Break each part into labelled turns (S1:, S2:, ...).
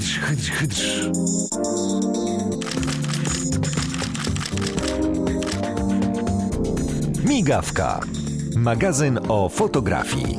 S1: Hydrz. Migawka. Magazyn o fotografii.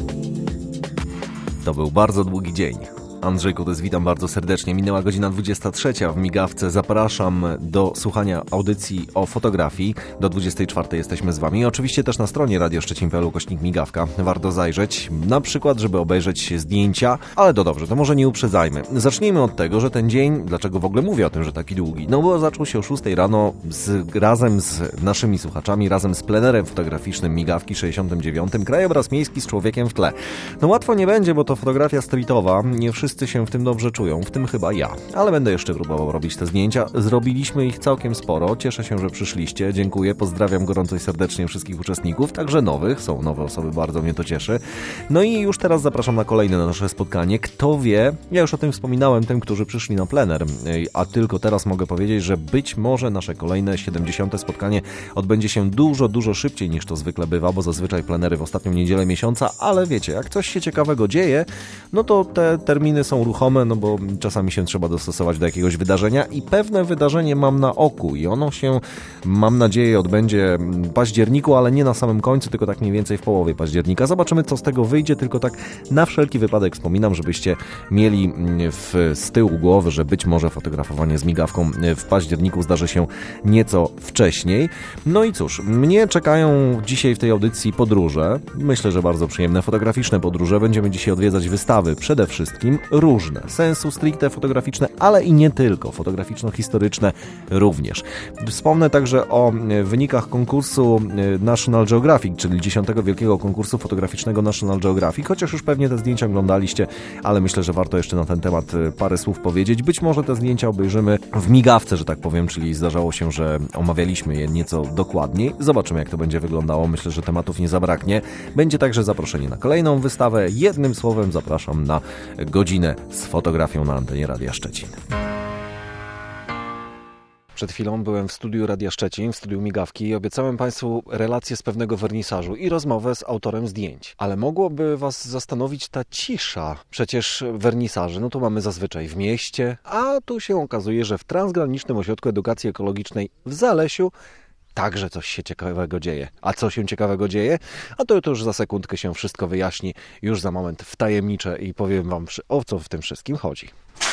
S2: To był bardzo długi dzień. Andrzej Kudys, witam bardzo serdecznie. Minęła godzina 23 w Migawce. Zapraszam do słuchania audycji o fotografii. Do 24 jesteśmy z Wami. Oczywiście też na stronie radioszczecin.pl/migawka. Warto zajrzeć, na przykład, żeby obejrzeć zdjęcia, ale to dobrze, to może nie uprzedzajmy. Zacznijmy od tego, że ten dzień, dlaczego w ogóle mówię o tym, że taki długi? No bo zaczął się o 6 rano razem z naszymi słuchaczami, razem z plenerem fotograficznym Migawki 69. Krajobraz miejski z człowiekiem w tle. No łatwo nie będzie, bo to fotografia streetowa. Nie wszyscy się w tym dobrze czują, w tym chyba ja. Ale będę jeszcze próbował robić te zdjęcia. Zrobiliśmy ich całkiem sporo. Cieszę się, że przyszliście. Dziękuję. Pozdrawiam gorąco i serdecznie wszystkich uczestników, także nowych. Są nowe osoby, bardzo mnie to cieszy. No i już teraz zapraszam na kolejne nasze spotkanie. Kto wie, ja już o tym wspominałem tym, którzy przyszli na plener, a tylko teraz mogę powiedzieć, że być może nasze kolejne 70. spotkanie odbędzie się dużo szybciej niż to zwykle bywa, bo zazwyczaj plenery w ostatnią niedzielę miesiąca, ale wiecie, jak coś się ciekawego dzieje, no to te terminy są ruchome, no bo czasami się trzeba dostosować do jakiegoś wydarzenia i pewne wydarzenie mam na oku i ono się, mam nadzieję, odbędzie w październiku, ale nie na samym końcu, tylko tak mniej więcej w połowie października. Zobaczymy, co z tego wyjdzie, tylko tak na wszelki wypadek wspominam, żebyście mieli z tyłu głowy, że być może fotografowanie z migawką w październiku zdarzy się nieco wcześniej. No i cóż, mnie czekają dzisiaj w tej audycji podróże, myślę, że bardzo przyjemne fotograficzne podróże. Będziemy dzisiaj odwiedzać wystawy, przede wszystkim różne, sensu stricte fotograficzne, ale i nie tylko, fotograficzno-historyczne również. Wspomnę także o wynikach konkursu National Geographic, czyli 10. wielkiego konkursu fotograficznego National Geographic, chociaż już pewnie te zdjęcia oglądaliście, ale myślę, że warto jeszcze na ten temat parę słów powiedzieć. Być może te zdjęcia obejrzymy w migawce, że tak powiem, czyli zdarzało się, że omawialiśmy je nieco dokładniej. Zobaczymy, jak to będzie wyglądało. Myślę, że tematów nie zabraknie. Będzie także zaproszenie na kolejną wystawę. Jednym słowem zapraszam na godzinę z fotografią na antenie Radia Szczecin. Przed chwilą byłem w studiu Radia Szczecin, w studiu Migawki i obiecałem Państwu relację z pewnego wernisażu i rozmowę z autorem zdjęć. Ale mogłoby Was zastanowić ta cisza. Przecież wernisaży, no to mamy zazwyczaj w mieście, a tu się okazuje, że w Transgranicznym Ośrodku Edukacji Ekologicznej w Zalesiu także coś się ciekawego dzieje. A co się ciekawego dzieje? A to już za sekundkę się wszystko wyjaśni. Już za moment wtajemniczę i powiem Wam, o co w tym wszystkim chodzi.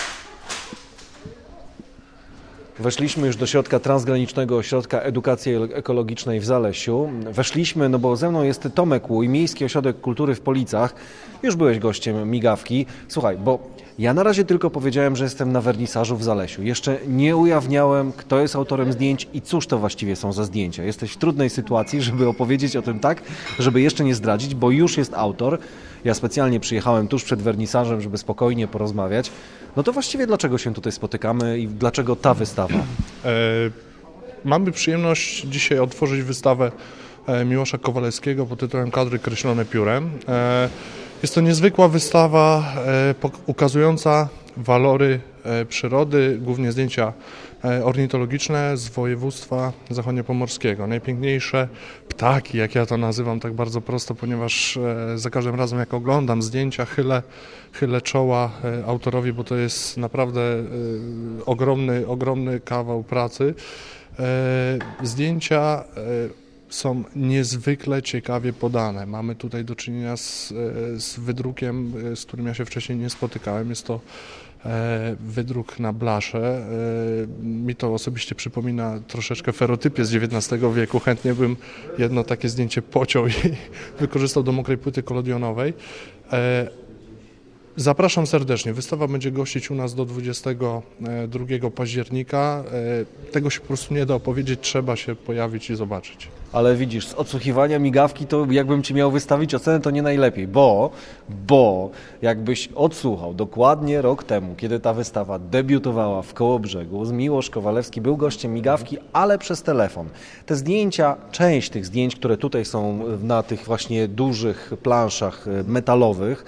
S2: Weszliśmy już do środka Transgranicznego Ośrodka Edukacji Ekologicznej w Zalesiu. Weszliśmy, no bo ze mną jest Tomek Łuj, Miejski Ośrodek Kultury w Policach. Już byłeś gościem Migawki. Słuchaj, bo ja na razie tylko powiedziałem, że jestem na wernisażu w Zalesiu. Jeszcze nie ujawniałem, kto jest autorem zdjęć i cóż to właściwie są za zdjęcia. Jesteś w trudnej sytuacji, żeby opowiedzieć o tym tak, żeby jeszcze nie zdradzić, bo już jest autor. Ja specjalnie przyjechałem tuż przed wernisażem, żeby spokojnie porozmawiać. No to właściwie dlaczego się tutaj spotykamy i dlaczego ta wystawa?
S3: Mamy przyjemność dzisiaj otworzyć wystawę Miłosza Kowalewskiego pod tytułem Kadry kreślone piórem. Jest to niezwykła wystawa ukazująca walory przyrody, głównie zdjęcia ornitologiczne z województwa zachodniopomorskiego. Najpiękniejsze ptaki, jak ja to nazywam tak bardzo prosto, ponieważ za każdym razem jak oglądam zdjęcia, chylę czoła autorowi, bo to jest naprawdę ogromny kawał pracy. Zdjęcia są niezwykle ciekawie podane. Mamy tutaj do czynienia z wydrukiem, z którym ja się wcześniej nie spotykałem. Jest to wydruk na blasze. Mi to osobiście przypomina troszeczkę ferotypię z XIX wieku. Chętnie bym jedno takie zdjęcie pociął i wykorzystał do mokrej płyty kolodionowej. Zapraszam serdecznie. Wystawa będzie gościć u nas do 22 października. Tego się po prostu nie da opowiedzieć, trzeba się pojawić i zobaczyć.
S2: Ale widzisz, z odsłuchiwania Migawki to jakbym Ci miał wystawić ocenę, to nie najlepiej, bo jakbyś odsłuchał dokładnie rok temu, kiedy ta wystawa debiutowała w Kołobrzegu, Miłosz Kowalewski był gościem Migawki, ale przez telefon. Te zdjęcia, część tych zdjęć, które tutaj są na tych właśnie dużych planszach metalowych,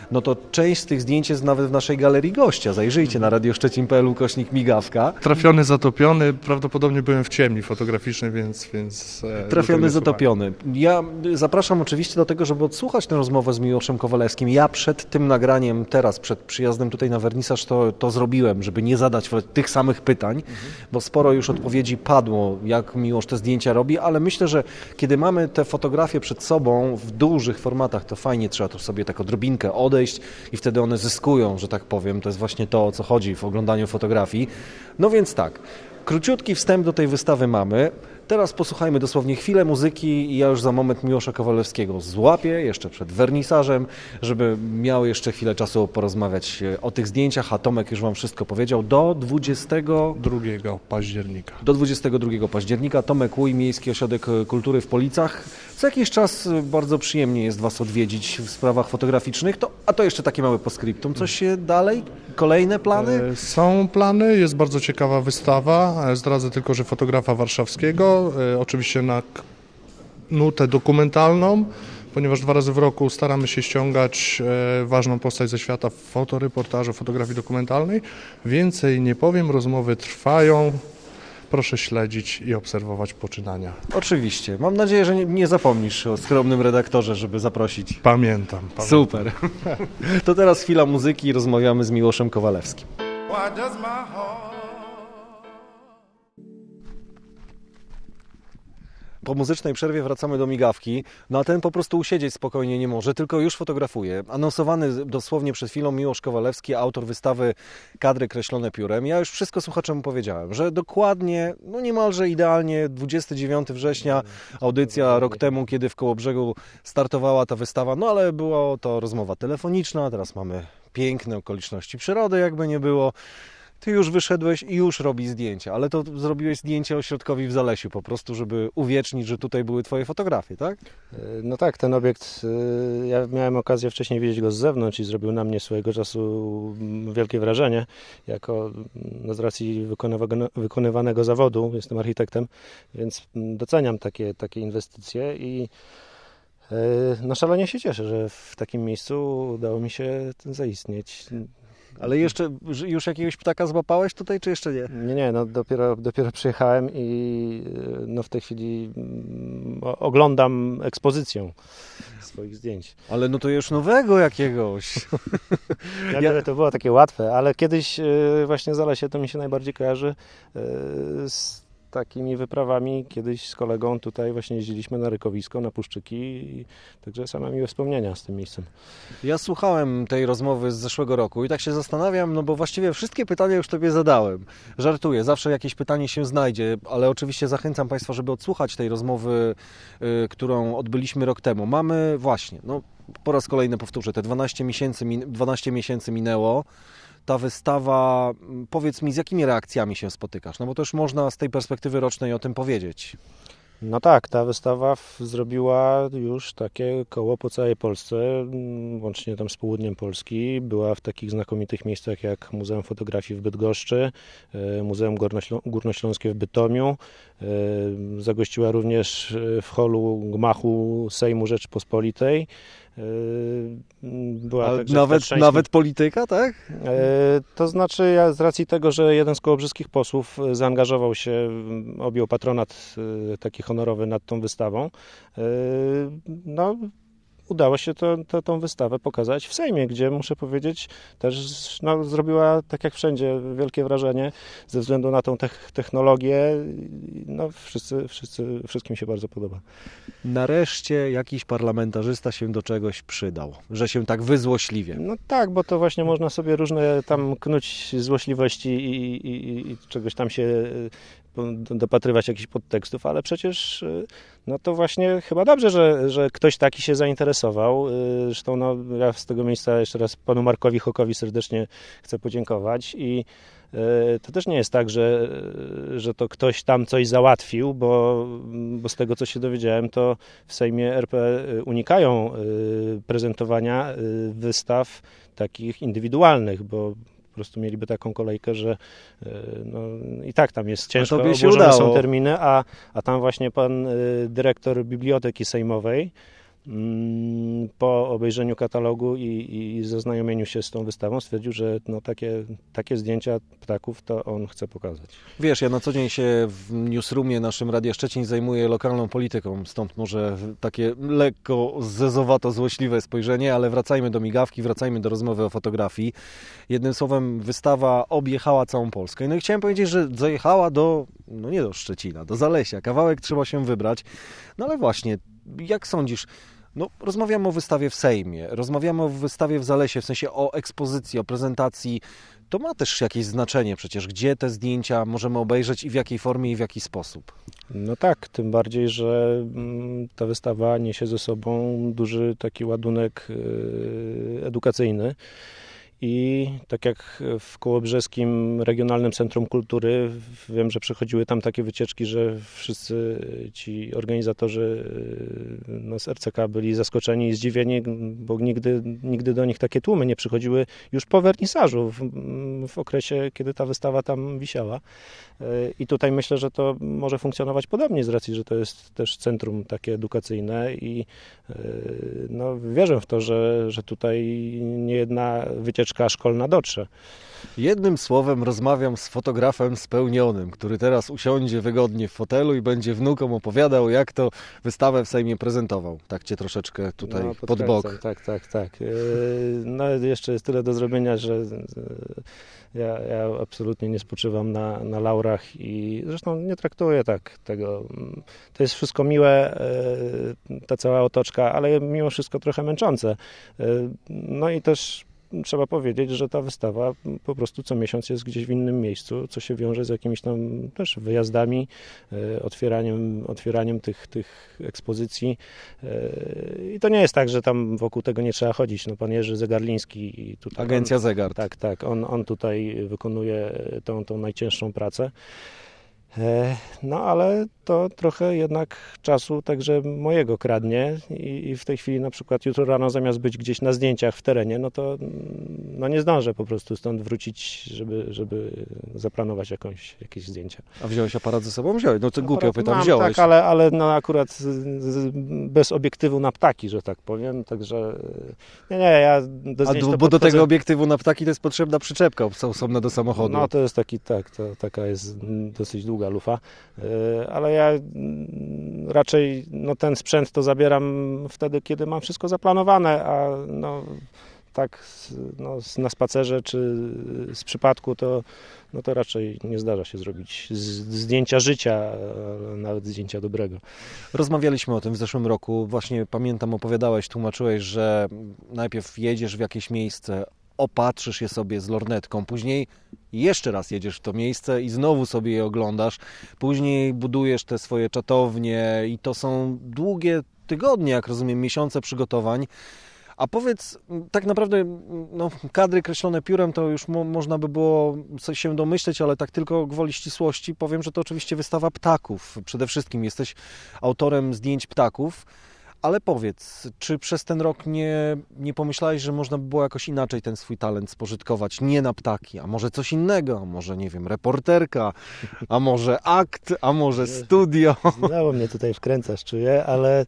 S2: no to część z tych zdjęć jest nawet w naszej galerii gościa. Zajrzyjcie na radioszczecin.pl/Migawka.
S3: Trafiony, zatopiony, prawdopodobnie byłem w ciemni fotograficznej, więc
S2: Trafiony, zatopiony. Ja zapraszam oczywiście do tego, żeby odsłuchać tę rozmowę z Miłoszem Kowalewskim. Ja przed tym nagraniem, teraz przed przyjazdem tutaj na wernisaż to zrobiłem, żeby nie zadać tych samych pytań, bo sporo już odpowiedzi padło, jak Miłosz te zdjęcia robi, ale myślę, że kiedy mamy te fotografie przed sobą w dużych formatach, to fajnie trzeba tu sobie tak odrobinkę odejść i wtedy one zyskują, że tak powiem. To jest właśnie to, o co chodzi w oglądaniu fotografii. No więc tak, króciutki wstęp do tej wystawy mamy. Teraz posłuchajmy dosłownie chwilę muzyki i ja już za moment Miłosza Kowalewskiego złapię, jeszcze przed wernisażem, żeby miał jeszcze chwilę czasu porozmawiać o tych zdjęciach, a Tomek już Wam wszystko powiedział. Do
S3: 2 października.
S2: Do 22 października Tomek Łuj, Miejski Ośrodek Kultury w Policach. Co jakiś czas bardzo przyjemnie jest Was odwiedzić w sprawach fotograficznych. A to jeszcze takie małe postscriptum. Coś dalej? Kolejne plany?
S3: Są plany, jest bardzo ciekawa wystawa. Zdradzę tylko, że fotografa warszawskiego, oczywiście na nutę dokumentalną, ponieważ 2 razy w roku staramy się ściągać ważną postać ze świata fotoreportażu, fotografii dokumentalnej. Więcej nie powiem, rozmowy trwają. Proszę śledzić i obserwować poczynania.
S2: Oczywiście. Mam nadzieję, że nie zapomnisz o skromnym redaktorze, żeby zaprosić.
S3: Pamiętam.
S2: Super. To teraz chwila muzyki i rozmawiamy z Miłoszem Kowalewskim. Po muzycznej przerwie wracamy do Migawki, no a ten po prostu usiedzieć spokojnie nie może, tylko już fotografuje. Anonsowany dosłownie przed chwilą Miłosz Kowalewski, autor wystawy Kadry kreślone piórem. Ja już wszystko słuchaczom powiedziałem, że dokładnie, no niemalże idealnie 29 września, audycja rok temu, kiedy w Kołobrzegu startowała ta wystawa, no ale była to rozmowa telefoniczna, teraz mamy piękne okoliczności przyrody, jakby nie było. Ty już wyszedłeś i już robisz zdjęcia, ale to zrobiłeś zdjęcie ośrodkowi w Zalesiu po prostu, żeby uwiecznić, że tutaj były Twoje fotografie, tak?
S4: No tak, ten obiekt, ja miałem okazję wcześniej widzieć go z zewnątrz i zrobił na mnie swojego czasu wielkie wrażenie, jako z racji wykonywanego zawodu, jestem architektem, więc doceniam takie inwestycje i no szalenie się cieszę, że w takim miejscu udało mi się zaistnieć.
S2: Ale jeszcze już jakiegoś ptaka złapałeś tutaj, czy jeszcze nie?
S4: Nie, no dopiero przyjechałem i no w tej chwili oglądam ekspozycję swoich zdjęć.
S2: Ale no to już nowego jakiegoś.
S4: To było takie łatwe, ale kiedyś właśnie Zalesie to mi się najbardziej kojarzy z takimi wyprawami. Kiedyś z kolegą tutaj właśnie jeździliśmy na rykowisko, na Puszczyki, także same miłe wspomnienia z tym miejscem.
S2: Ja słuchałem tej rozmowy z zeszłego roku i tak się zastanawiam, no bo właściwie wszystkie pytania już Tobie zadałem. Żartuję, zawsze jakieś pytanie się znajdzie, ale oczywiście zachęcam Państwa, żeby odsłuchać tej rozmowy, którą odbyliśmy rok temu. Mamy właśnie, no po raz kolejny powtórzę, te 12 miesięcy minęło. Ta wystawa, powiedz mi, z jakimi reakcjami się spotykasz? No bo też można z tej perspektywy rocznej o tym powiedzieć.
S4: No tak, ta wystawa zrobiła już takie koło po całej Polsce, łącznie tam z południem Polski. Była w takich znakomitych miejscach jak Muzeum Fotografii w Bydgoszczy, Muzeum Górnośląskie w Bytomiu. Zagościła również w holu gmachu Sejmu Rzeczypospolitej.
S2: Nawet polityka, tak?
S4: To znaczy, ja z racji tego, że jeden z kołobrzyskich posłów zaangażował się, objął patronat taki honorowy nad tą wystawą, no udało się tą wystawę pokazać w Sejmie, gdzie muszę powiedzieć też zrobiła, tak jak wszędzie, wielkie wrażenie ze względu na tą technologię. No wszystkim się bardzo podoba.
S2: Nareszcie jakiś parlamentarzysta się do czegoś przydał, że się tak wyzłośliwie.
S4: No tak, bo to właśnie można sobie różne tam knuć złośliwości i czegoś tam się dopatrywać jakichś podtekstów, ale przecież no to właśnie chyba dobrze, że ktoś taki się zainteresował. Zresztą no, ja z tego miejsca jeszcze raz panu Markowi Hokowi serdecznie chcę podziękować i to też nie jest tak, że to ktoś tam coś załatwił, bo z tego, co się dowiedziałem, to w Sejmie RP unikają prezentowania wystaw takich indywidualnych, bo po prostu mieliby taką kolejkę, że no, i tak tam jest ciężko, obłożone są terminy, a tam właśnie pan dyrektor Biblioteki Sejmowej po obejrzeniu katalogu i zaznajomieniu się z tą wystawą stwierdził, że no takie zdjęcia ptaków to on chce pokazać.
S2: Wiesz, ja na co dzień się w newsroomie naszym Radia Szczecin zajmuję lokalną polityką, stąd może takie lekko zezowato-złośliwe spojrzenie, ale wracajmy do migawki, wracajmy do rozmowy o fotografii. Jednym słowem, wystawa objechała całą Polskę. No i chciałem powiedzieć, że zajechała nie do Szczecina, do Zalesia. Kawałek trzeba się wybrać. No ale właśnie, jak sądzisz, rozmawiamy o wystawie w Sejmie, rozmawiamy o wystawie w Zalesie, w sensie o ekspozycji, o prezentacji. To ma też jakieś znaczenie przecież, gdzie te zdjęcia możemy obejrzeć i w jakiej formie i w jaki sposób.
S4: No tak, tym bardziej, że ta wystawa niesie ze sobą duży taki ładunek edukacyjny. I tak jak w Kołobrzeskim Regionalnym Centrum Kultury, wiem, że przechodziły tam takie wycieczki, że wszyscy ci organizatorzy z RCK byli zaskoczeni i zdziwieni, bo nigdy do nich takie tłumy nie przychodziły już po wernisażu, w okresie, kiedy ta wystawa tam wisiała. I tutaj myślę, że to może funkcjonować podobnie z racji, że to jest też centrum takie edukacyjne i wierzę w to, że tutaj niejedna wycieczka szkolna dotrze.
S2: Jednym słowem rozmawiam z fotografem spełnionym, który teraz usiądzie wygodnie w fotelu i będzie wnukom opowiadał, jak to wystawę w Sejmie prezentował. Tak cię troszeczkę tutaj pod bok.
S4: Tak. Jeszcze jest tyle do zrobienia, że ja absolutnie nie spoczywam na laurach i zresztą nie traktuję tak tego. To jest wszystko miłe, ta cała otoczka, ale mimo wszystko trochę męczące. No i też trzeba powiedzieć, że ta wystawa po prostu co miesiąc jest gdzieś w innym miejscu, co się wiąże z jakimiś tam też wyjazdami, otwieraniem tych ekspozycji. I to nie jest tak, że tam wokół tego nie trzeba chodzić. Pan Jerzy Zegarliński. Tutaj
S2: Agencja Zegar.
S4: Tak. On tutaj wykonuje tą najcięższą pracę. Ale to trochę jednak czasu także mojego kradnie i w tej chwili na przykład jutro rano zamiast być gdzieś na zdjęciach w terenie, to nie zdążę po prostu stąd wrócić, żeby zaplanować jakieś zdjęcia.
S2: A wziąłeś aparat ze sobą? Wziąłeś. To głupio pytam, wziąłeś.
S4: Tak, ale akurat bez obiektywu na ptaki, że tak powiem, także ja do zdjęć
S2: bo do tego obiektywu na ptaki to jest potrzebna przyczepka osobna do samochodu.
S4: To jest taka jest dosyć długa lufa, ale ja raczej ten sprzęt to zabieram wtedy, kiedy mam wszystko zaplanowane, a na spacerze czy z przypadku to raczej nie zdarza się zrobić zdjęcia życia, nawet zdjęcia dobrego.
S2: Rozmawialiśmy o tym w zeszłym roku. Właśnie pamiętam, opowiadałeś, tłumaczyłeś, że najpierw jedziesz w jakieś miejsce, opatrzysz je sobie z lornetką, później jeszcze raz jedziesz w to miejsce i znowu sobie je oglądasz, później budujesz te swoje czatownie i to są długie tygodnie, jak rozumiem, miesiące przygotowań. A powiedz, tak naprawdę kadry kreślone piórem to już można by było się domyśleć, ale tak tylko gwoli ścisłości powiem, że to oczywiście wystawa ptaków. Przede wszystkim jesteś autorem zdjęć ptaków. Ale powiedz, czy przez ten rok nie pomyślałeś, że można by było jakoś inaczej ten swój talent spożytkować? Nie na ptaki, a może coś innego, a może, nie wiem, reporterka, a może akt, a może studio.
S4: Znowu mnie tutaj wkręcasz, czuję, ale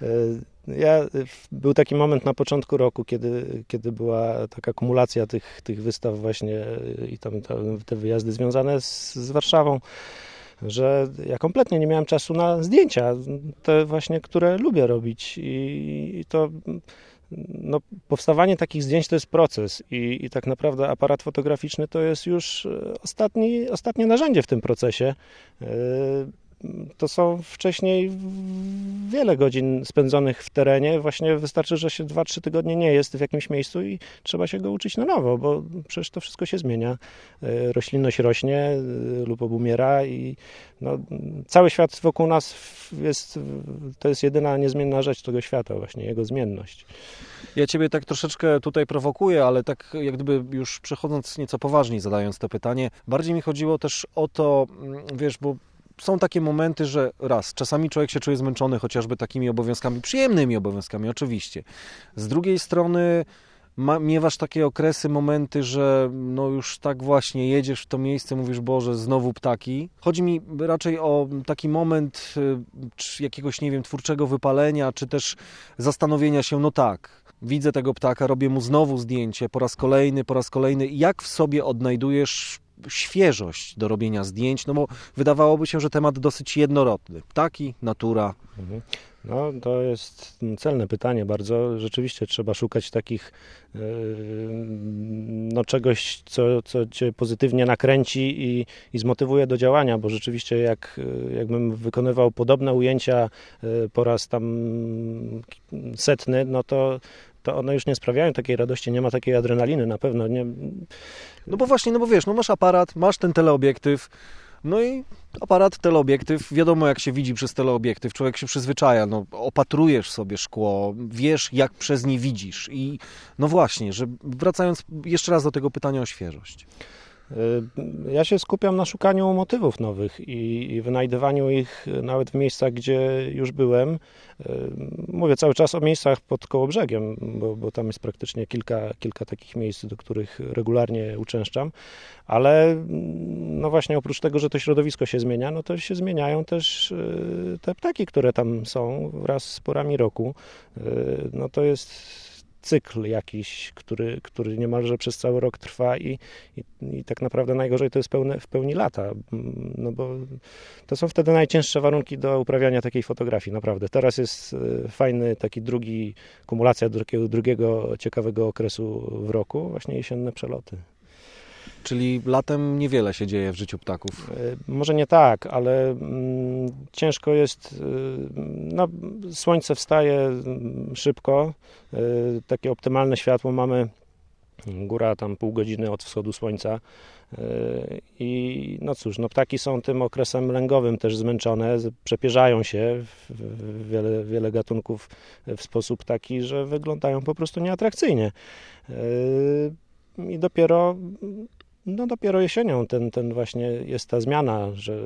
S4: był taki moment na początku roku, kiedy była taka kumulacja tych wystaw właśnie i tam te wyjazdy związane z Warszawą, że ja kompletnie nie miałem czasu na zdjęcia, te właśnie, które lubię robić i to powstawanie takich zdjęć to jest proces i tak naprawdę aparat fotograficzny to jest już ostatnie narzędzie w tym procesie. To są wcześniej wiele godzin spędzonych w terenie. Właśnie wystarczy, że się 2-3 tygodnie nie jest w jakimś miejscu i trzeba się go uczyć na nowo, bo przecież to wszystko się zmienia. Roślinność rośnie lub obumiera i cały świat wokół nas to jest jedyna niezmienna rzecz tego świata, właśnie jego zmienność.
S2: Ja Ciebie tak troszeczkę tutaj prowokuję, ale tak jak gdyby już przechodząc nieco poważniej zadając to pytanie, bardziej mi chodziło też o to, wiesz, bo są takie momenty, że czasami człowiek się czuje zmęczony chociażby takimi obowiązkami, przyjemnymi obowiązkami oczywiście. Z drugiej strony Miewasz takie okresy, momenty, że no już tak właśnie jedziesz w to miejsce, mówisz, Boże, znowu ptaki. Chodzi mi raczej o taki moment czy jakiegoś, nie wiem, twórczego wypalenia, czy też zastanowienia się, no tak, widzę tego ptaka, robię mu znowu zdjęcie, po raz kolejny. Jak w sobie odnajdujesz świeżość do robienia zdjęć? No bo wydawałoby się, że temat dosyć jednorodny. Ptaki, natura.
S4: No, to jest celne pytanie bardzo. Rzeczywiście trzeba szukać takich no, czegoś, co cię pozytywnie nakręci i zmotywuje do działania, bo rzeczywiście jakbym wykonywał podobne ujęcia po raz tam setny, no to one już nie sprawiają takiej radości, nie ma takiej adrenaliny na pewno. Nie.
S2: No bo właśnie, no bo wiesz, no masz aparat, masz ten teleobiektyw, no i aparat, teleobiektyw, wiadomo jak się widzi przez teleobiektyw, człowiek się przyzwyczaja, no opatrujesz sobie szkło, wiesz jak przez nie widzisz i no właśnie, że wracając jeszcze raz do tego pytania o świeżość.
S4: Ja się skupiam na szukaniu motywów nowych i wynajdywaniu ich nawet w miejscach, gdzie już byłem. Mówię cały czas o miejscach pod Kołobrzegiem, bo tam jest praktycznie kilka takich miejsc, do których regularnie uczęszczam, ale no właśnie oprócz tego, że to środowisko się zmienia, no to się zmieniają też te ptaki, które tam są wraz z porami roku. No to jest cykl jakiś, który niemalże przez cały rok trwa i tak naprawdę najgorzej to jest w pełni lata, no bo to są wtedy najcięższe warunki do uprawiania takiej fotografii, naprawdę. Teraz jest fajny taki kumulacja do takiego drugiego ciekawego okresu w roku, właśnie jesienne przeloty.
S2: Czyli latem niewiele się dzieje w życiu ptaków.
S4: Może nie tak, ale ciężko jest, no słońce wstaje szybko, takie optymalne światło mamy, góra tam pół godziny od wschodu słońca i no cóż, no ptaki są tym okresem lęgowym też zmęczone, przepierzają się wiele gatunków w sposób taki, że wyglądają po prostu nieatrakcyjnie i dopiero jesienią ten właśnie jest ta zmiana, że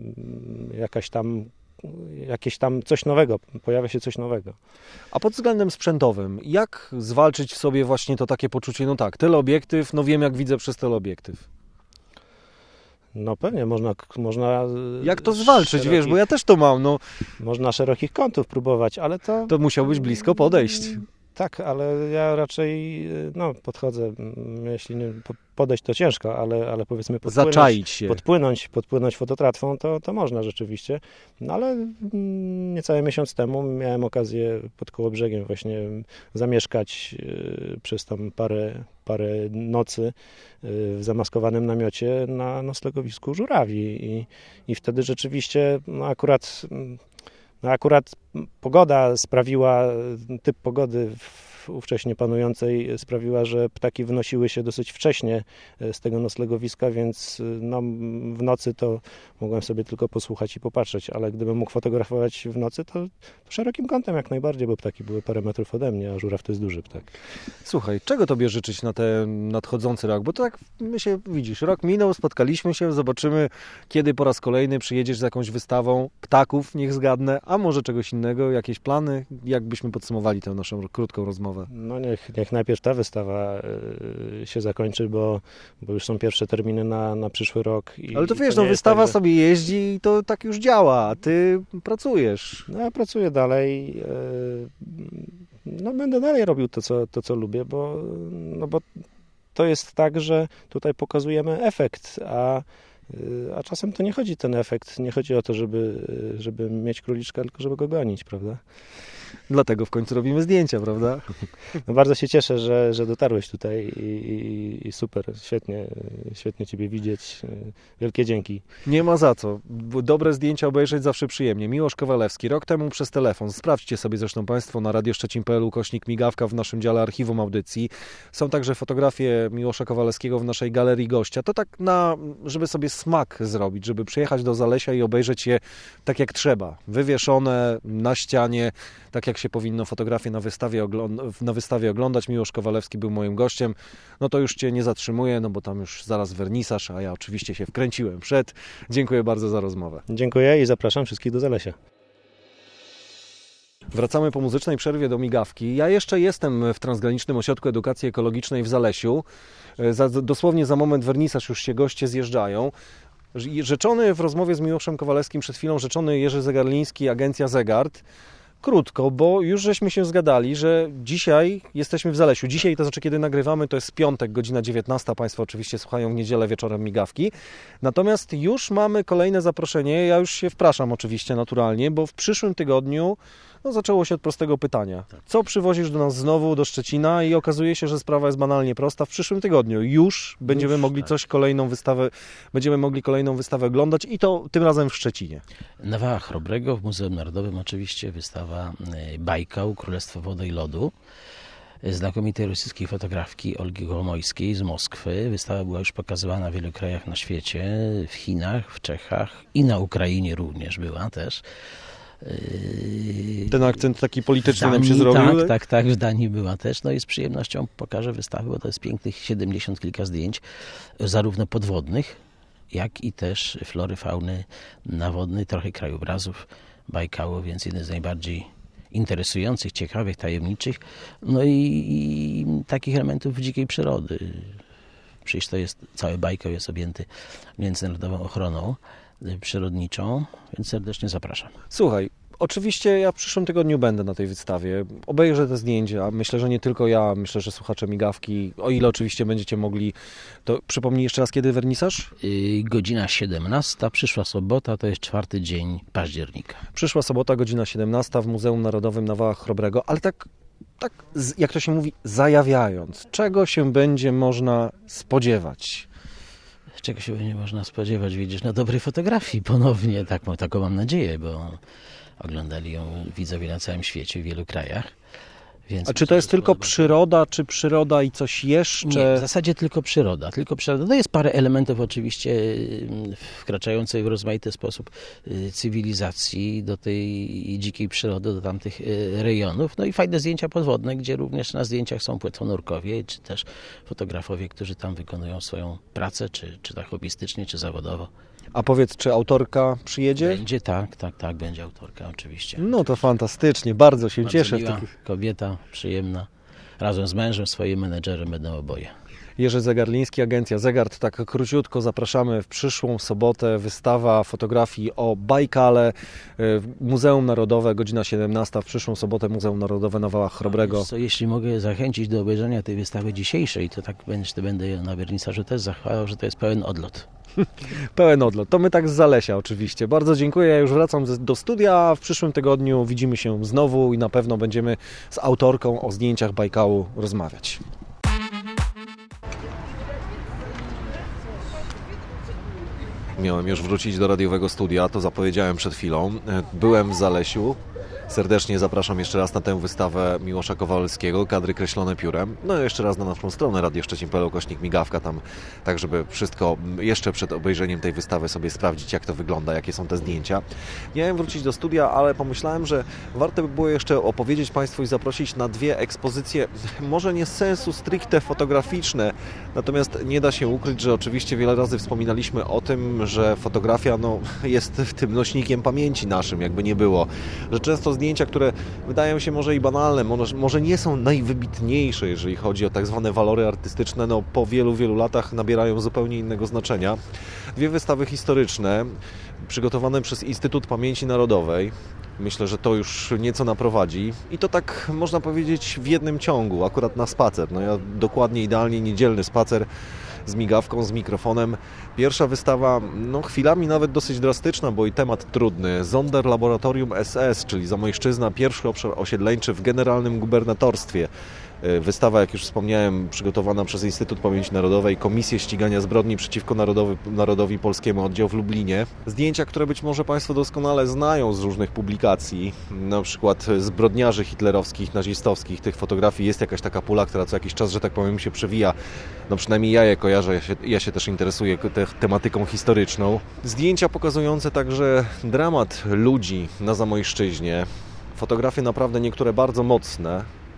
S4: jakieś tam coś nowego, pojawia się coś nowego.
S2: A pod względem sprzętowym, jak zwalczyć w sobie właśnie to takie poczucie, no tak, teleobiektyw, no wiem jak widzę przez teleobiektyw.
S4: No pewnie, można...
S2: Jak to zwalczyć, wiesz, bo ja też to mam, no.
S4: Można szerokich kątów próbować, ale to...
S2: To musiałbyś blisko podejść.
S4: Tak, ale ja raczej podchodzę, jeśli nie podejść to ciężko, ale powiedzmy
S2: zaczaić się.
S4: Podpłynąć fototratwą, to można rzeczywiście. No ale niecały miesiąc temu miałem okazję pod Kołobrzegiem właśnie zamieszkać przez tam parę nocy w zamaskowanym namiocie na noclegowisku żurawi i wtedy rzeczywiście akurat pogoda sprawiła, typ pogody ówcześnie panującej sprawiła, że ptaki wynosiły się dosyć wcześnie z tego noclegowiska, więc no, w nocy to mogłem sobie tylko posłuchać i popatrzeć, ale gdybym mógł fotografować w nocy, to szerokim kątem jak najbardziej, bo ptaki były parę metrów ode mnie, a żuraw to jest duży ptak.
S2: Słuchaj, czego tobie życzyć na ten nadchodzący rok? Bo to tak, widzisz, rok minął, spotkaliśmy się, zobaczymy, kiedy po raz kolejny przyjedziesz z jakąś wystawą ptaków, niech zgadnę, a może czegoś innego, jakieś plany? Jak byśmy podsumowali tę naszą krótką rozmowę?
S4: No niech najpierw ta wystawa się zakończy, bo już są pierwsze terminy na przyszły rok.
S2: Ale to wiesz, wystawa tak, sobie jeździ i to tak już działa, a ty pracujesz.
S4: No ja pracuję dalej, no będę dalej robił to, co lubię, bo to jest tak, że tutaj pokazujemy efekt, a czasem to nie chodzi ten efekt, nie chodzi o to, żeby mieć króliczka, tylko żeby go gonić, prawda?
S2: Dlatego w końcu robimy zdjęcia, prawda?
S4: No bardzo się cieszę, że dotarłeś tutaj i super, świetnie Ciebie widzieć. Wielkie dzięki.
S2: Nie ma za co. Dobre zdjęcia obejrzeć zawsze przyjemnie. Miłosz Kowalewski, rok temu przez telefon. Sprawdźcie sobie zresztą Państwo na radioszczecin.pl/migawka w naszym dziale archiwum audycji. Są także fotografie Miłosza Kowalewskiego w naszej galerii gościa. To tak żeby sobie smak zrobić, żeby przyjechać do Zalesia i obejrzeć je tak jak trzeba. Wywieszone na ścianie, tak jak się powinno fotografie na wystawie oglądać. Miłosz Kowalewski był moim gościem. No to już Cię nie zatrzymuję, no bo tam już zaraz wernisaż, a ja oczywiście się wkręciłem przed. Dziękuję bardzo za rozmowę.
S4: Dziękuję i zapraszam wszystkich do Zalesia.
S2: Wracamy po muzycznej przerwie do migawki. Ja jeszcze jestem w Transgranicznym Ośrodku Edukacji Ekologicznej w Zalesiu. Dosłownie za moment wernisaż, już się goście zjeżdżają. Rzeczony w rozmowie z Miłoszem Kowalewskim przed chwilą, rzeczony Jerzy Zegarliński, agencja Zegard. Krótko, bo już żeśmy się zgadali, że dzisiaj jesteśmy w Zalesiu. Dzisiaj, to znaczy kiedy nagrywamy, to jest piątek, godzina 19. Państwo oczywiście słuchają w niedzielę wieczorem migawki. Natomiast już mamy kolejne zaproszenie. Ja już się wpraszam oczywiście naturalnie, bo w przyszłym tygodniu zaczęło się od prostego pytania. Co przywozisz do nas znowu, do Szczecina? I okazuje się, że sprawa jest banalnie prosta. W przyszłym tygodniu już będziemy mogli będziemy mogli kolejną wystawę oglądać i to tym razem w Szczecinie.
S5: Na Wałach Chrobrego w Muzeum Narodowym oczywiście wystawa Bajkał, Królestwo Wody i Lodu. Znakomitej rosyjskiej fotografki Olgi Gołomojskiej z Moskwy. Wystawa była już pokazywana w wielu krajach na świecie, w Chinach, w Czechach i na Ukrainie również była też.
S2: Ten akcent taki polityczny nam się zrobił.
S5: Tak, w Danii była też. No i z przyjemnością pokażę wystawę, bo to jest pięknych 70 kilka zdjęć, zarówno podwodnych, jak i też flory, fauny nawodnej, trochę krajobrazów Bajkału, więc jeden z najbardziej interesujących, ciekawych, tajemniczych, no i takich elementów dzikiej przyrody. Przecież to jest, cały Bajkał jest objęty międzynarodową ochroną przyrodniczą, więc serdecznie zapraszam.
S2: Słuchaj, oczywiście ja w przyszłym tygodniu będę na tej wystawie. Obejrzę te zdjęcia. Myślę, że nie tylko ja, myślę, że słuchacze migawki, o ile oczywiście będziecie mogli, to przypomnij jeszcze raz, kiedy wernisaż?
S5: Godzina 17, przyszła sobota, to jest 4 dzień października.
S2: Przyszła sobota, godzina 17 w Muzeum Narodowym na Wałach Chrobrego, ale tak, jak to się mówi, zajawiając, czego się będzie można spodziewać?
S5: Czego się nie można spodziewać, widzisz, dobrej fotografii ponownie, taką mam nadzieję, bo oglądali ją widzowie na całym świecie, w wielu krajach. Więc
S2: a czy to jest tylko przyroda, czy przyroda i coś jeszcze?
S5: Nie, w zasadzie tylko przyroda. No jest parę elementów oczywiście wkraczających w rozmaity sposób cywilizacji do tej dzikiej przyrody, do tamtych rejonów. No i fajne zdjęcia podwodne, gdzie również na zdjęciach są płetwonurkowie, czy też fotografowie, którzy tam wykonują swoją pracę, czy tak hobbystycznie, czy zawodowo.
S2: A powiedz, czy autorka przyjedzie?
S5: Będzie, tak, będzie autorka oczywiście.
S2: No to fantastycznie, bardzo się cieszę.
S5: Miła kobieta, przyjemna. Razem z mężem, swoim menedżerem będą oboje.
S2: Jerzy Zegarliński, agencja Zegard. Tak króciutko zapraszamy w przyszłą sobotę. Wystawa fotografii o Bajkale. Muzeum Narodowe, godzina 17. W przyszłą sobotę Muzeum Narodowe na Wałach Chrobrego.
S5: Jeśli mogę zachęcić do obejrzenia tej wystawy dzisiejszej, to tak będę na wernisażu też zachwalał, że to jest pełen odlot.
S2: Pełen odlot. To my tak z Zalesia oczywiście. Bardzo dziękuję. Ja już wracam do studia. W przyszłym tygodniu widzimy się znowu i na pewno będziemy z autorką o zdjęciach Bajkału rozmawiać. Miałem już wrócić do radiowego studia, to zapowiedziałem przed chwilą. Byłem w Zalesiu. Serdecznie zapraszam jeszcze raz na tę wystawę Miłosza Kowalewskiego, kadry kreślone piórem. No i jeszcze raz na naszą stronę radioszczecin.pl/migawka, tam tak, żeby wszystko jeszcze przed obejrzeniem tej wystawy sobie sprawdzić, jak to wygląda, jakie są te zdjęcia. Miałem wrócić do studia, ale pomyślałem, że warto by było jeszcze opowiedzieć Państwu i zaprosić na dwie ekspozycje, może nie z sensu stricte fotograficzne, natomiast nie da się ukryć, że oczywiście wiele razy wspominaliśmy o tym, że fotografia jest tym nośnikiem pamięci naszym, jakby nie było, że często zdjęcia, które wydają się może i banalne, może nie są najwybitniejsze, jeżeli chodzi o tak zwane walory artystyczne, po wielu, wielu latach nabierają zupełnie innego znaczenia. Dwie wystawy historyczne, przygotowane przez Instytut Pamięci Narodowej. Myślę, że to już nieco naprowadzi i to tak można powiedzieć w jednym ciągu, akurat na spacer. Ja dokładnie, idealnie niedzielny spacer z migawką, z mikrofonem. Pierwsza wystawa, chwilami nawet dosyć drastyczna, bo i temat trudny. Sonderlaboratorium SS, czyli Zamojszczyzna, pierwszy obszar osiedleńczy w generalnym gubernatorstwie. Wystawa, jak już wspomniałem, przygotowana przez Instytut Pamięci Narodowej, Komisję Ścigania Zbrodni przeciwko Narodowi Polskiemu, oddział w Lublinie. Zdjęcia, które być może Państwo doskonale znają z różnych publikacji, na przykład zbrodniarzy hitlerowskich, nazistowskich. Tych fotografii jest jakaś taka pula, która co jakiś czas, że tak powiem, się przewija. Przynajmniej ja je kojarzę, ja się też interesuję tematyką historyczną. Zdjęcia pokazujące także dramat ludzi na Zamojszczyźnie. Fotografie naprawdę niektóre bardzo mocne.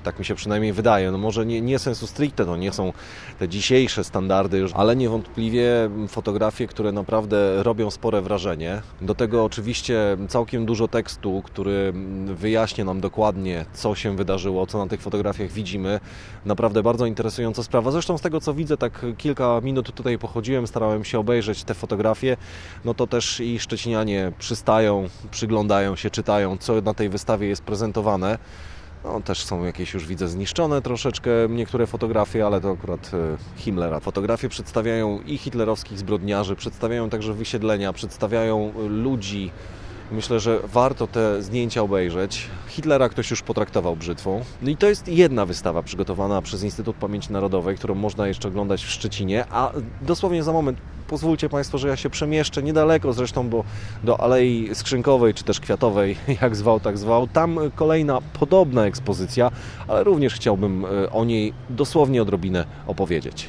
S2: tak mi się przynajmniej wydaje. No może nie sensu stricte, to nie są te dzisiejsze standardy już, ale niewątpliwie fotografie, które naprawdę robią spore wrażenie. Do tego oczywiście całkiem dużo tekstu, który wyjaśnia nam dokładnie, co się wydarzyło, co na tych fotografiach widzimy. Naprawdę bardzo interesująca sprawa. Zresztą z tego, co widzę, tak kilka minut tutaj pochodziłem, starałem się obejrzeć te fotografie, no to też i szczecinianie przystają, przyglądają się, czytają, co na tej wystawie jest prezentowane. No, też są jakieś, już widzę, zniszczone troszeczkę niektóre fotografie, ale to akurat Himmlera. Fotografie przedstawiają i hitlerowskich zbrodniarzy, przedstawiają także wysiedlenia, przedstawiają ludzi. Myślę, że warto te zdjęcia obejrzeć. Hitlera ktoś już potraktował brzytwą. No i to jest jedna wystawa przygotowana przez Instytut Pamięci Narodowej, którą można jeszcze oglądać w Szczecinie, a dosłownie za moment pozwólcie Państwo, że ja się przemieszczę niedaleko zresztą, bo do Alei Skrzynkowej, czy też Kwiatowej, jak zwał, tak zwał. Tam kolejna podobna ekspozycja, ale również chciałbym o niej dosłownie odrobinę opowiedzieć.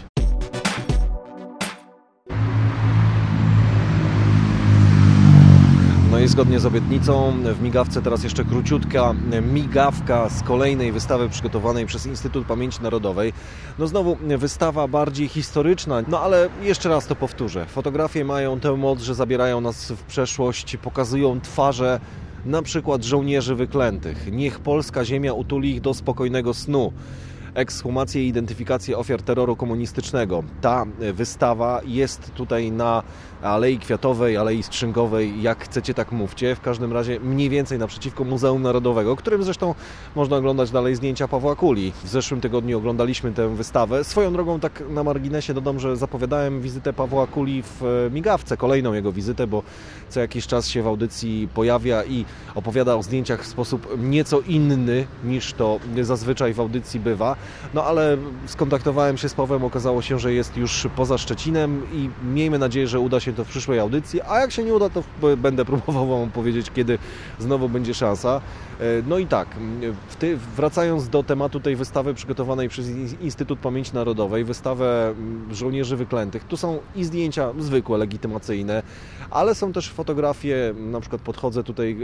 S2: No i zgodnie z obietnicą w migawce teraz jeszcze króciutka migawka z kolejnej wystawy przygotowanej przez Instytut Pamięci Narodowej. No znowu wystawa bardziej historyczna, no ale jeszcze raz to powtórzę. Fotografie mają tę moc, że zabierają nas w przeszłość, pokazują twarze na przykład żołnierzy wyklętych. Niech polska ziemia utuli ich do spokojnego snu. Ekshumację i identyfikację ofiar terroru komunistycznego. Ta wystawa jest tutaj na Alei Kwiatowej, Alei Skrzynkowej, jak chcecie tak mówcie, w każdym razie mniej więcej naprzeciwko Muzeum Narodowego, którym zresztą można oglądać dalej zdjęcia Pawła Kuli. W zeszłym tygodniu oglądaliśmy tę wystawę. Swoją drogą tak na marginesie dodam, że zapowiadałem wizytę Pawła Kuli w migawce, kolejną jego wizytę, bo co jakiś czas się w audycji pojawia i opowiada o zdjęciach w sposób nieco inny niż to zazwyczaj w audycji bywa. No ale skontaktowałem się z Pawłem, okazało się, że jest już poza Szczecinem i miejmy nadzieję, że uda się to w przyszłej audycji, a jak się nie uda, to będę próbował Wam powiedzieć, kiedy znowu będzie szansa. No i tak, wracając do tematu tej wystawy przygotowanej przez Instytut Pamięci Narodowej, wystawę żołnierzy wyklętych, tu są i zdjęcia zwykłe, legitymacyjne, ale są też fotografie, na przykład podchodzę tutaj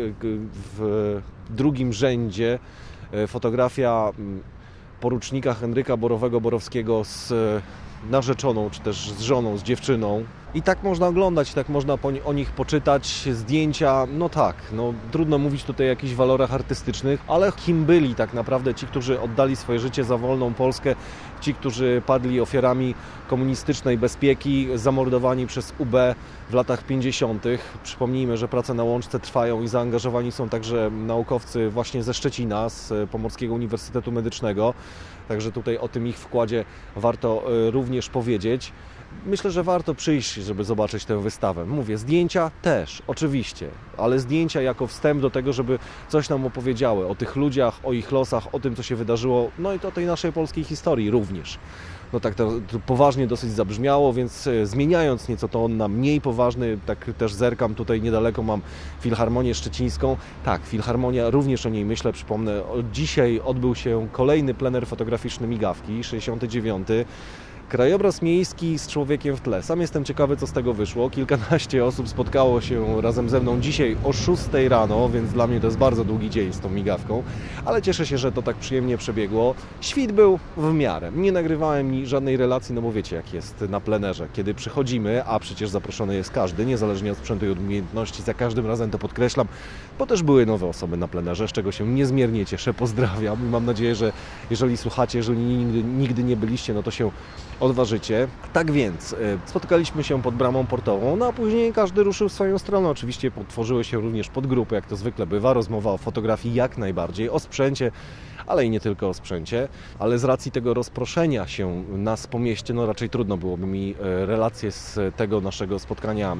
S2: w drugim rzędzie, fotografia porucznika Henryka Borowego-Borowskiego z narzeczoną, czy też z żoną, z dziewczyną. I tak można oglądać, tak można o nich poczytać, zdjęcia, no tak, no trudno mówić tutaj o jakichś walorach artystycznych, ale kim byli tak naprawdę ci, którzy oddali swoje życie za wolną Polskę, ci, którzy padli ofiarami komunistycznej bezpieki, zamordowani przez UB w latach 50. Przypomnijmy, że prace na Łączce trwają i zaangażowani są także naukowcy właśnie ze Szczecina, z Pomorskiego Uniwersytetu Medycznego, także tutaj o tym ich wkładzie warto również powiedzieć. Myślę, że warto przyjść, żeby zobaczyć tę wystawę. Mówię, zdjęcia też, oczywiście, ale zdjęcia jako wstęp do tego, żeby coś nam opowiedziały o tych ludziach, o ich losach, o tym, co się wydarzyło, no i o tej naszej polskiej historii również. No tak to poważnie dosyć zabrzmiało, więc zmieniając nieco ton na mniej poważny, tak też zerkam, tutaj niedaleko mam Filharmonię Szczecińską. Tak, Filharmonia, również o niej myślę, przypomnę, dzisiaj odbył się kolejny plener fotograficzny migawki, 69. Krajobraz miejski z człowiekiem w tle. Sam jestem ciekawy, co z tego wyszło. Kilkanaście osób spotkało się razem ze mną dzisiaj o 6 rano, więc dla mnie to jest bardzo długi dzień z tą migawką, ale cieszę się, że to tak przyjemnie przebiegło. Świt był w miarę. Nie nagrywałem żadnej relacji, no bo wiecie, jak jest na plenerze. Kiedy przychodzimy, a przecież zaproszony jest każdy, niezależnie od sprzętu i od umiejętności, za każdym razem to podkreślam, bo też były nowe osoby na plenerze, z czego się niezmiernie cieszę, pozdrawiam i mam nadzieję, że jeżeli słuchacie, jeżeli nigdy nie byliście, no to się odważycie. Tak więc spotykaliśmy się pod bramą portową, no a później każdy ruszył w swoją stronę. Oczywiście tworzyły się również podgrupy, jak to zwykle bywa. Rozmowa o fotografii jak najbardziej, o sprzęcie, ale i nie tylko o sprzęcie. Ale z racji tego rozproszenia się nas po mieście, no raczej trudno byłoby mi relacje z tego naszego spotkania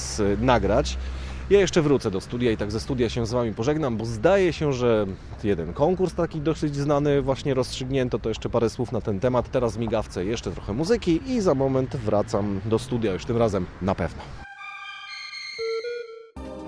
S2: nagrać. Ja jeszcze wrócę do studia i tak ze studia się z Wami pożegnam, bo zdaje się, że jeden konkurs taki dosyć znany właśnie rozstrzygnięto, to jeszcze parę słów na ten temat. Teraz w migawce jeszcze trochę muzyki i za moment wracam do studia, już tym razem na pewno.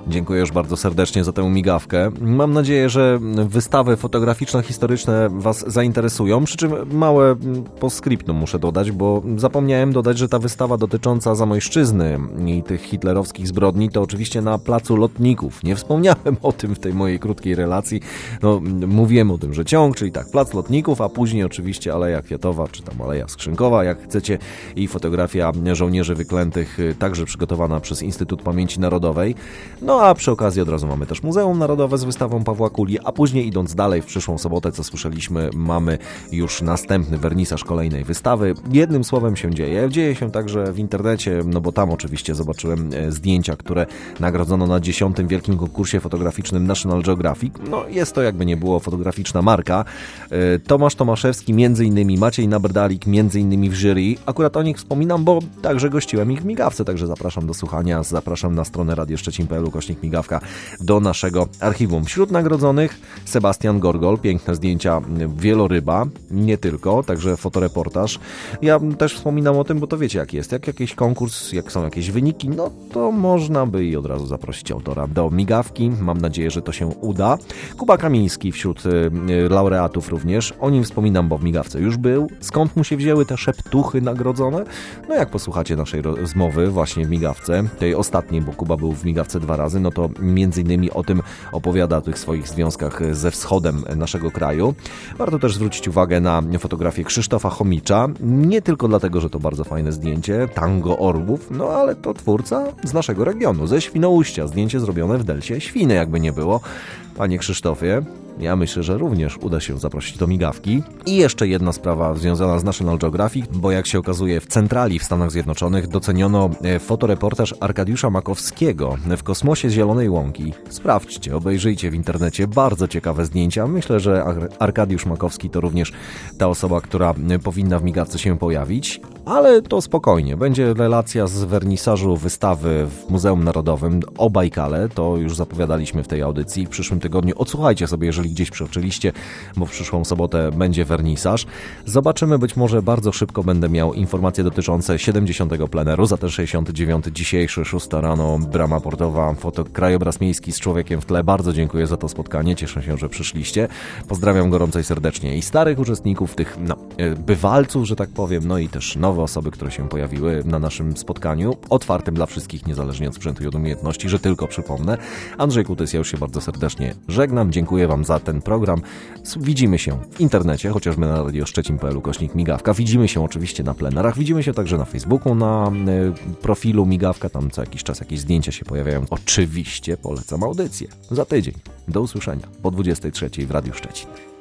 S2: Dziękuję już bardzo serdecznie za tę migawkę. Mam nadzieję, że wystawy fotograficzno-historyczne Was zainteresują, przy czym małe postscriptum muszę dodać, bo zapomniałem dodać, że ta wystawa dotycząca Zamojszczyzny i tych hitlerowskich zbrodni to oczywiście na Placu Lotników. Nie wspomniałem o tym w tej mojej krótkiej relacji. No, mówiłem o tym, że ciąg, czyli tak, Plac Lotników, a później oczywiście Aleja Kwiatowa, czy tam Aleja Skrzynkowa, jak chcecie, i fotografia żołnierzy wyklętych, także przygotowana przez Instytut Pamięci Narodowej. No a przy okazji od razu mamy też Muzeum Narodowe z wystawą Pawła Kuli, a później idąc dalej, w przyszłą sobotę, co słyszeliśmy, mamy już następny wernisaż kolejnej wystawy. Jednym słowem się dzieje. Dzieje się także w internecie, no bo tam oczywiście zobaczyłem zdjęcia, które nagrodzono na 10. wielkim konkursie fotograficznym National Geographic. No jest to jakby nie było fotograficzna marka. Tomasz Tomaszewski między innymi, Maciej Nabrdalik między innymi w jury. Akurat o nich wspominam, bo także gościłem ich w migawce, także zapraszam do słuchania, zapraszam na stronę radioszczecin.pl/migawka do naszego archiwum. Wśród nagrodzonych Sebastian Gorgol, piękne zdjęcia, wieloryba, nie tylko, także fotoreportaż. Ja też wspominam o tym, bo to wiecie jak jest, jak jakiś konkurs, jak są jakieś wyniki, no to można by i od razu zaprosić autora do migawki. Mam nadzieję, że to się uda. Kuba Kamiński wśród laureatów również. O nim wspominam, bo w migawce już był. Skąd mu się wzięły te szeptuchy nagrodzone? No jak posłuchacie naszej rozmowy właśnie w migawce, tej ostatniej, bo Kuba był w migawce 2 razy, no to między innymi o tym opowiada, o tych swoich związkach ze wschodem naszego kraju. Warto też zwrócić uwagę na fotografię Krzysztofa Chomicza, nie tylko dlatego, że to bardzo fajne zdjęcie, tango orłów, no ale to twórca z naszego regionu, ze Świnoujścia, zdjęcie zrobione w Delsie Świny, jakby nie było. Panie Krzysztofie, ja myślę, że również uda się zaprosić do migawki. I jeszcze jedna sprawa związana z National Geographic, bo jak się okazuje w centrali w Stanach Zjednoczonych doceniono fotoreportaż Arkadiusza Makowskiego w kosmosie z Zielonej Łąki. Sprawdźcie, obejrzyjcie w internecie, bardzo ciekawe zdjęcia. Myślę, że Arkadiusz Makowski to również ta osoba, która powinna w migawce się pojawić. Ale to spokojnie, będzie relacja z wernisażu wystawy w Muzeum Narodowym o Bajkale, to już zapowiadaliśmy w tej audycji w przyszłym tygodniu. Odsłuchajcie sobie, jeżeli gdzieś przeoczyliście, bo w przyszłą sobotę będzie wernisaż. Zobaczymy, być może bardzo szybko będę miał informacje dotyczące 70. pleneru, za ten 69. dzisiejszy, 6 rano, brama portowa, krajobraz miejski z człowiekiem w tle. Bardzo dziękuję za to spotkanie, cieszę się, że przyszliście. Pozdrawiam gorąco i serdecznie i starych uczestników, tych bywalców, że tak powiem, no i też nowe osoby, które się pojawiły na naszym spotkaniu, otwartym dla wszystkich, niezależnie od sprzętu i od umiejętności, że tylko przypomnę. Andrzej Kutys, ja już się bardzo serdecznie żegnam, dziękuję Wam za ten program. Widzimy się w internecie, chociażby na radioszczecin.pl/migawka. Widzimy się oczywiście na plenerach, widzimy się także na Facebooku, na profilu Migawka, tam co jakiś czas jakieś zdjęcia się pojawiają. Oczywiście polecam audycję. Za tydzień. Do usłyszenia po 23:00 w Radiu Szczecin.